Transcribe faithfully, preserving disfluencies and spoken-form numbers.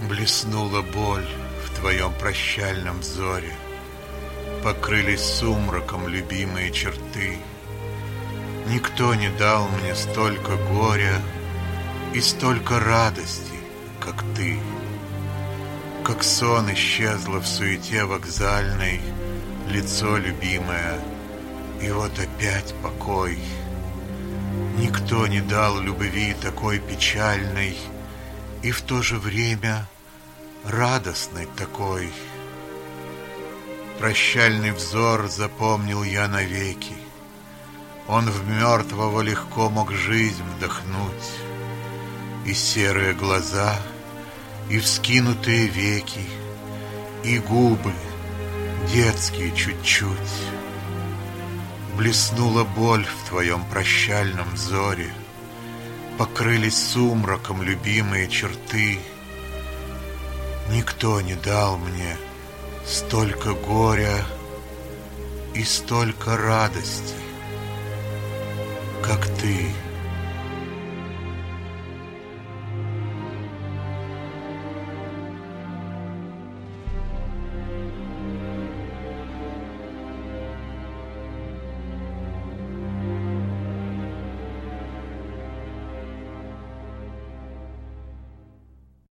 Блеснула боль в твоем прощальном взоре, покрылись сумраком любимые черты. Никто не дал мне столько горя и столько радости, как ты. Как сон исчезло в суете вокзальной лицо любимое, и вот опять покой. Никто не дал любви такой печальной и в то же время радостной такой. Прощальный взор запомнил я навеки. Он в мертвого легко мог жизнь вдохнуть. И серые глаза, и вскинутые веки, и губы детские чуть-чуть. Блеснула боль в твоем прощальном взоре, покрылись сумраком любимые черты. Никто не дал мне столько горя и столько радости, как ты.